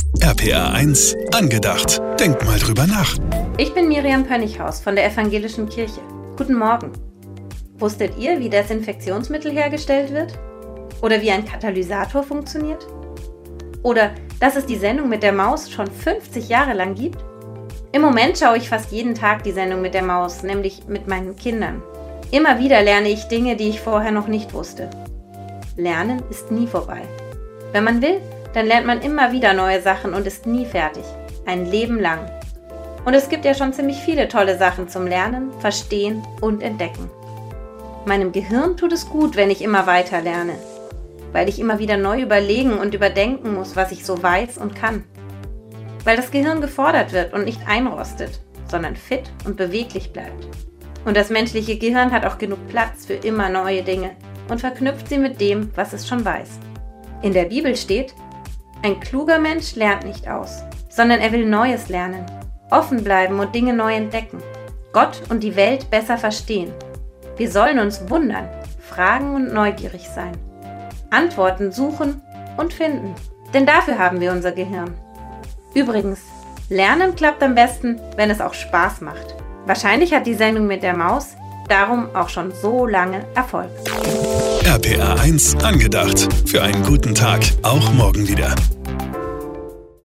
RPR 1 angedacht. Denk mal drüber nach. Ich bin Miriam Pönnighaus von der Evangelischen Kirche. Guten Morgen. Wusstet ihr, wie Desinfektionsmittel hergestellt wird? Oder wie ein Katalysator funktioniert? Oder dass es die Sendung mit der Maus schon 50 Jahre lang gibt? Im Moment schaue ich fast jeden Tag die Sendung mit der Maus, nämlich mit meinen Kindern. Immer wieder lerne ich Dinge, die ich vorher noch nicht wusste. Lernen ist nie vorbei. Wenn man will, dann lernt man immer wieder neue Sachen und ist nie fertig. Ein Leben lang. Und es gibt ja schon ziemlich viele tolle Sachen zum Lernen, Verstehen und Entdecken. Meinem Gehirn tut es gut, wenn ich immer weiter lerne, weil ich immer wieder neu überlegen und überdenken muss, was ich so weiß und kann. Weil das Gehirn gefordert wird und nicht einrostet, sondern fit und beweglich bleibt. Und das menschliche Gehirn hat auch genug Platz für immer neue Dinge und verknüpft sie mit dem, was es schon weiß. In der Bibel steht: Ein kluger Mensch lernt nicht aus, sondern er will Neues lernen, offen bleiben und Dinge neu entdecken, Gott und die Welt besser verstehen. Wir sollen uns wundern, fragen und neugierig sein, Antworten suchen und finden, denn dafür haben wir unser Gehirn. Übrigens, Lernen klappt am besten, wenn es auch Spaß macht. Wahrscheinlich hat die Sendung mit der Maus darum auch schon so lange Erfolg. RPR 1 angedacht. Für einen guten Tag, auch morgen wieder.